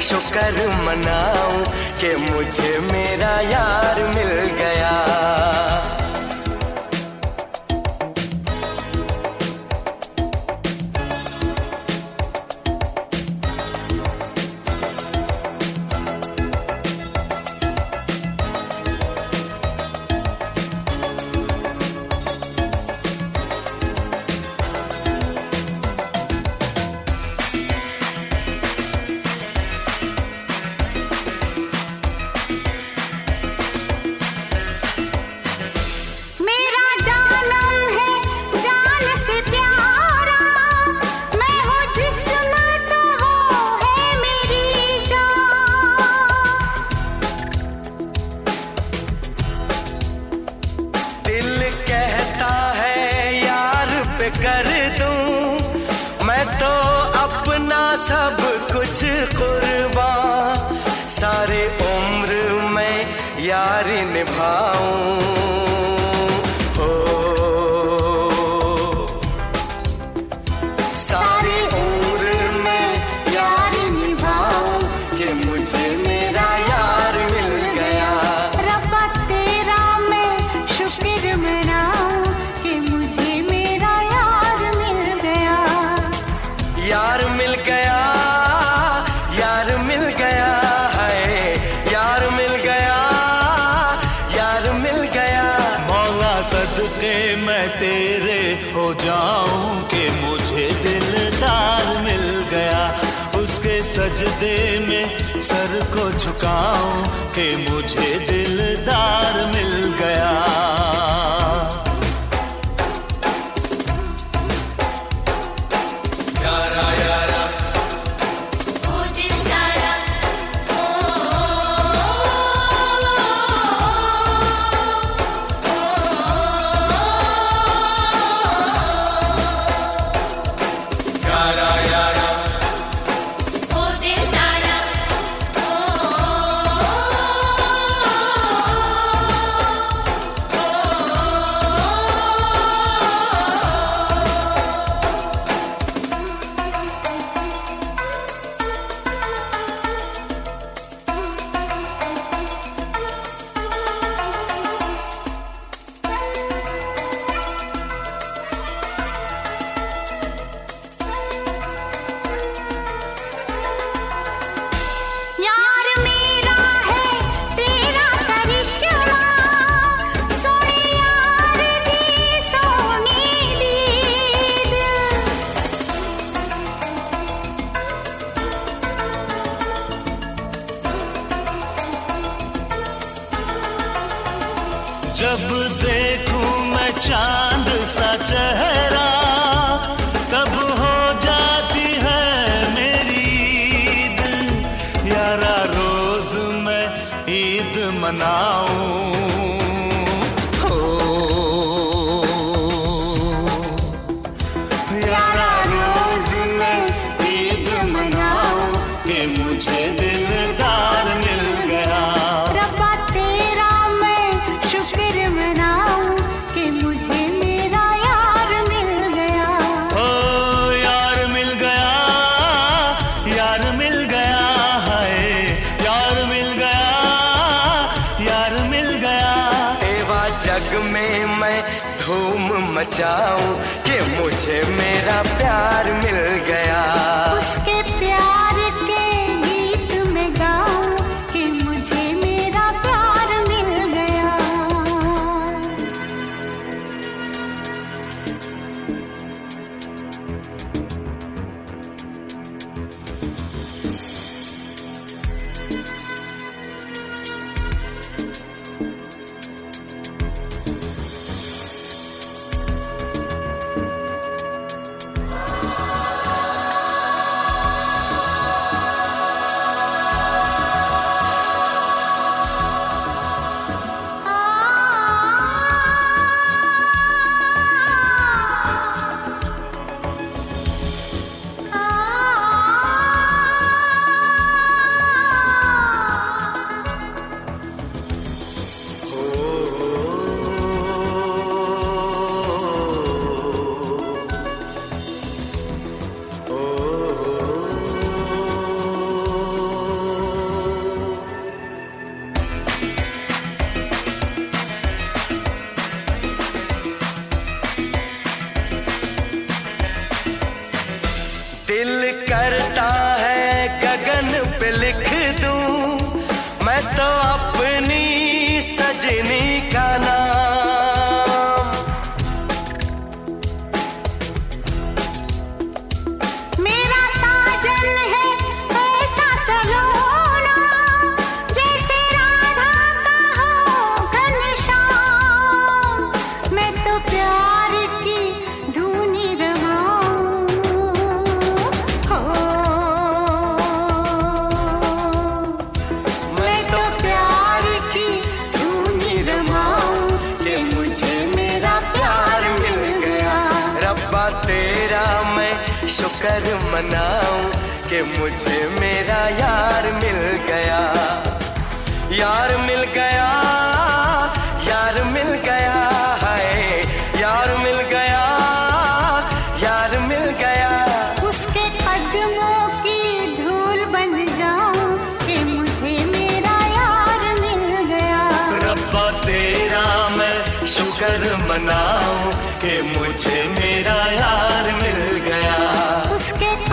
शुक्र मनाऊं कि मुझे मेरा यार मिल गया। कर दूं मैं तो अपना सब कुछ कुर्बान, सारे उम्र में यारी निभाऊं। हो सारी उम्र में यारी निभाऊं कि मुझे मेरा यार मिल गया। रब्बा तेरा मैं शुक्र मनाऊं कि मुझे मेरा यार मिल गया। यार मिल गया, यार मिल गया है, यार मिल गया, यार मिल गया। मौला सदके मैं तेरे हो जाऊं कि मुझे दिलदार मिल गया। उसके सजदे में सर को झुकाऊं कि मुझे दिलदार मिल गया। जब देखूं मैं चांद सा चेहरा तब हो जाती है मेरी ईद। यारा रोज मैं ईद मनाऊं, हो यारा रोज मैं ईद मनाऊं कि मुझे दिलदार मिल गया। जग में मैं धूम मचाऊं कि मुझे मेरा प्यार मिल गया। उसके प्यार के गीत में गाऊं कि मुझे मेरा प्यार मिल गया। शुक्र मनाऊं कि मुझे मेरा यार मिल गया। यार मिल गया, यार मिल गया, हाय यार मिल गया, यार मिल गया। उसके कदमों की धूल बन जाऊं कि मुझे मेरा यार मिल गया। रब्बा तेरा मैं शुक्र मनाऊं कि मुझे मेरा यार मिल गया। उसके